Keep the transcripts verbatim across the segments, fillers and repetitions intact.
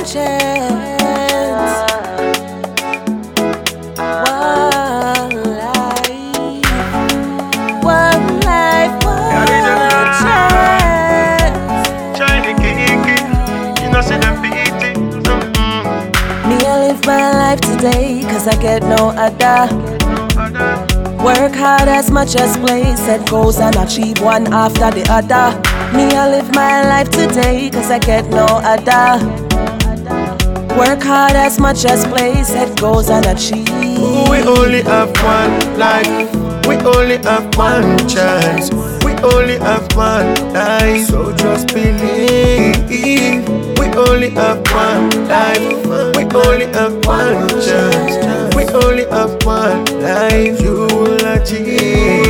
chance. One life, one life, one chance. Shiny kiki, you know see them beating. Me I live my life today, cause I get no other. Work hard as much as play, set goals and achieve one after the other. Me I live my life today, cause I get no other. Work hard as much as play, set goals and achieve. We only have one life, we only have one chance. We only have one life, so just believe. We only have one life, we only have one chance. We only have one life, you will achieve.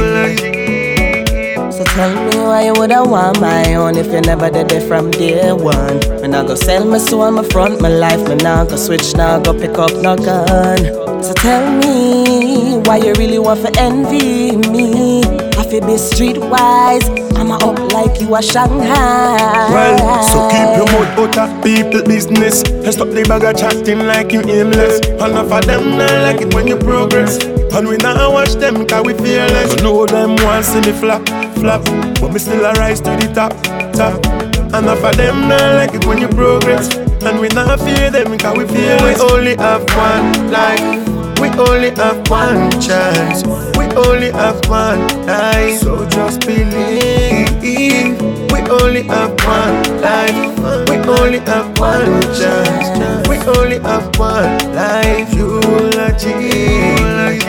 So tell me why you woulda want my own if you never did it from day one. Me nah go sell my soul, my front, my life. Me nah go switch, nah go pick up no gun. So tell me why you really want to envy me. I feel be streetwise, I'ma up like you a Shanghai. Well, so keep your mouth out of people business and stop the bag of chatting like you aimless. Enough of them not like it when you progress, and we now watch them cause we fearless. I know them want see me flap, flap, but me still a rise to the top, top. Enough of them not like it when you progress, and we not fear them cause we fearless. We only have one life, we only have one chance. We only have one life, so just believe. We only have one life, we only have one chance. We only have one life, you will achieve.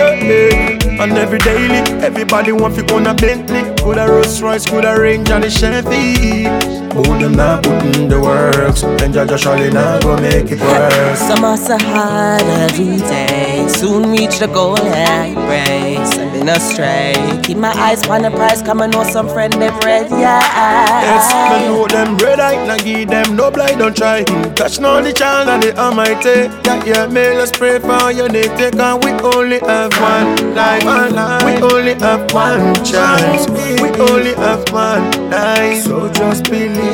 And every daily, everybody want fi own a Bentley. Coulda Rolls Royce, coulda Range and the Chevy. But them not putting the works, and Jaja surely not go make it worse. Some hustle hard every day, soon reach the goal and embrace. And been astray, keep my eyes on the prize, come and know some friend them red, yeah. Yes, I know them red, I not give them no blind, don't try. Touch now the child and the almighty. Yeah, yeah, may let's pray for your day, take on. We only have one life, one life. We only have one chance. We only have one life, so just believe.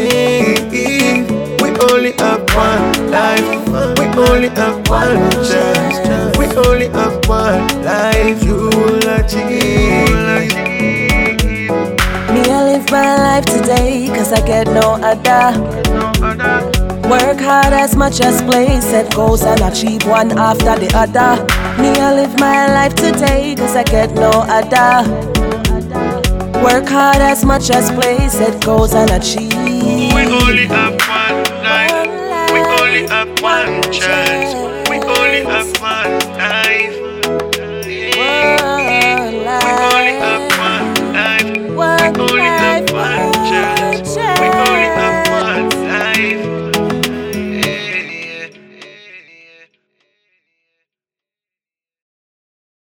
We only have one life, we only have one chance. We only have one life, you will achieve. Me I live my life today, cause I get no other. Work hard as much as play, set goals and achieve one after the other. Me I live my life today, cause I get no other. Work hard as much as play, set goals and achieve. We only have one life, we only have one chance.